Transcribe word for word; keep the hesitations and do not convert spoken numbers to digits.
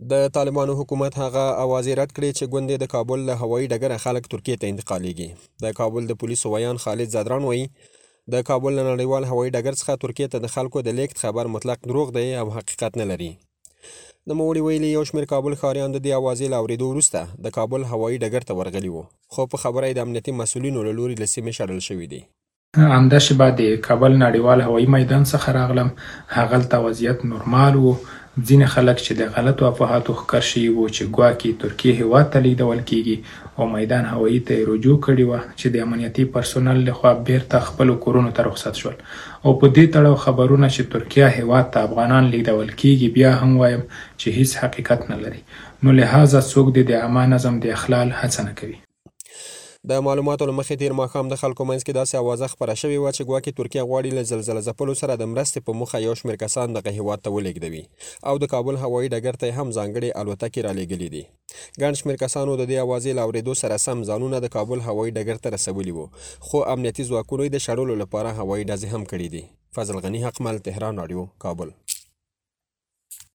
د طالبانو حکومت هغه اوازې رد کړې چې ګوندې د کابل له هوایي ډګره خلک ترکیې ته انتقالیږي. د کابل د پولیسو ویان خالد زادران وایي د کابل له نړیوال هوایي ډګر څخه ترکیې ته د خلکو د لیږد خبر مطلق دروغ دی او حقیقت نه لري. نوموړي ویلي یو شمېر کابل ښاریان د دې اوازې له اورېدو وروسته د کابل هوایي ډګر ته ورغلي وو، خو په خبره یې د امنیتي مسؤلینو له لوري له سیمې شړل شوي دي. همداسې به د کابل نړیوال هوایي میدان څخه راغلم. هغلته وضعیت نورمال و. ځینې خلک چې د غلطو افواهاتو ښکار شوي وو چې ګواکې ترکیې هېواد ته لیږدول کېږي او میدان هوایي ته یې رجوع کړې وه چې د امنیتي پرسونل لخوا بیرته خپلو کورونو ته رخصت شول. او په دې تړاو خبرونه چې ترکیه هېواد ته افغانان لیږدول کېږي بیا هم وایم چې هیڅ حقیقت نه لري. نو لهذا څوک د عامه نظم د اخلال هڅه نه کوي. د معلوماتو له مخې تیر ماښام د خلکو منځ کې داسې اوازه خپره شوې وه چې ګواکې ترکیه غواړي له زلزله ځپلو سره د مرستې په موخه یو شمېر کسان دغه هېواد ته ولېږدوي او د کابل هوایي ډګر ته یې هم ځانګړې الوتکې رالېږلي دي. ګڼ شمېر کسانو د دې اوازې له اورېدو سره سم ځانونه د کابل هوایي ډګر ته رسولي وو، خو امنیتي ځواکونو یې د شړلو لپاره هوایي ډزې هم کړي دي. فضل غني حقمل، تهران راډیو، کابل.